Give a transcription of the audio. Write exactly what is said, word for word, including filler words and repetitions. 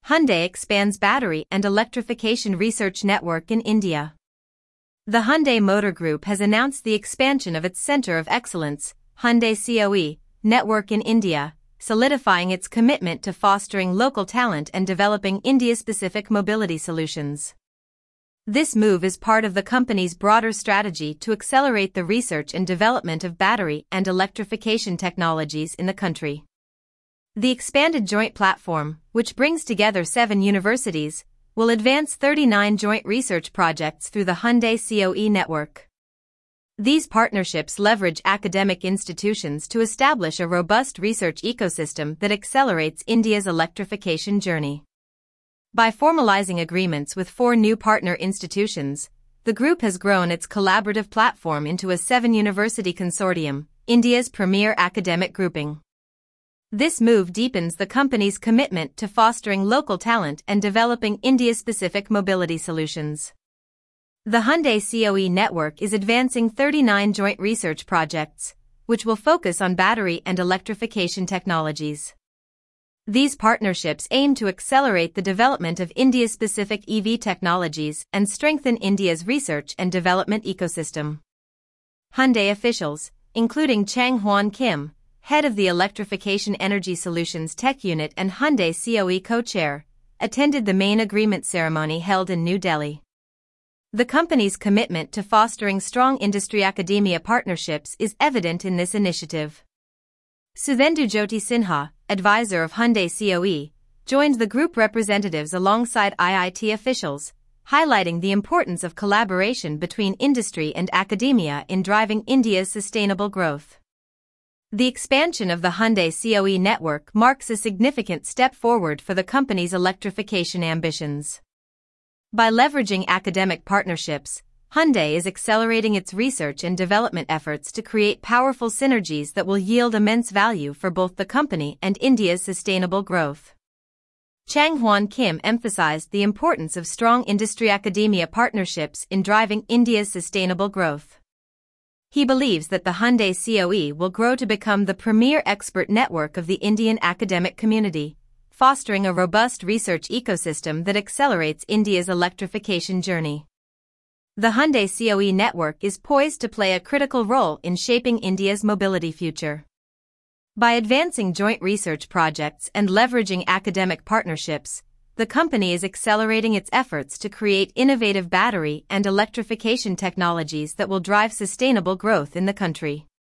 Hyundai expands battery and electrification research network in India. The Hyundai Motor Group has announced the expansion of its Center of Excellence, Hyundai C O E, network in India, solidifying its commitment to fostering local talent and developing India-specific mobility solutions. This move is part of the company's broader strategy to accelerate the research and development of battery and electrification technologies in the country. The expanded joint platform, which brings together seven universities, will advance thirty-nine joint research projects through the Hyundai C O E network. These partnerships leverage academic institutions to establish a robust research ecosystem that accelerates India's electrification journey. By formalizing agreements with four new partner institutions, the group has grown its collaborative platform into a seven-university consortium, India's premier academic grouping. This move deepens the company's commitment to fostering local talent and developing India-specific mobility solutions. The Hyundai C O E network is advancing thirty-nine joint research projects, which will focus on battery and electrification technologies. These partnerships aim to accelerate the development of India-specific E V technologies and strengthen India's research and development ecosystem. Hyundai officials, including Chang Hwan Kim, head of the Electrification Energy Solutions Tech Unit and Hyundai C O E co-chair, attended the main agreement ceremony held in New Delhi. The company's commitment to fostering strong industry-academia partnerships is evident in this initiative. Sudhendu Jyoti Sinha, advisor of Hyundai C O E, joined the group representatives alongside I I T officials, highlighting the importance of collaboration between industry and academia in driving India's sustainable growth. The expansion of the Hyundai C O E network marks a significant step forward for the company's electrification ambitions. By leveraging academic partnerships, Hyundai is accelerating its research and development efforts to create powerful synergies that will yield immense value for both the company and India's sustainable growth. Chang Hwan Kim emphasized the importance of strong industry-academia partnerships in driving India's sustainable growth. He believes that the Hyundai C O E will grow to become the premier expert network of the Indian academic community, fostering a robust research ecosystem that accelerates India's electrification journey. The Hyundai C O E network is poised to play a critical role in shaping India's mobility future. By advancing joint research projects and leveraging academic partnerships, the company is accelerating its efforts to create innovative battery and electrification technologies that will drive sustainable growth in the country.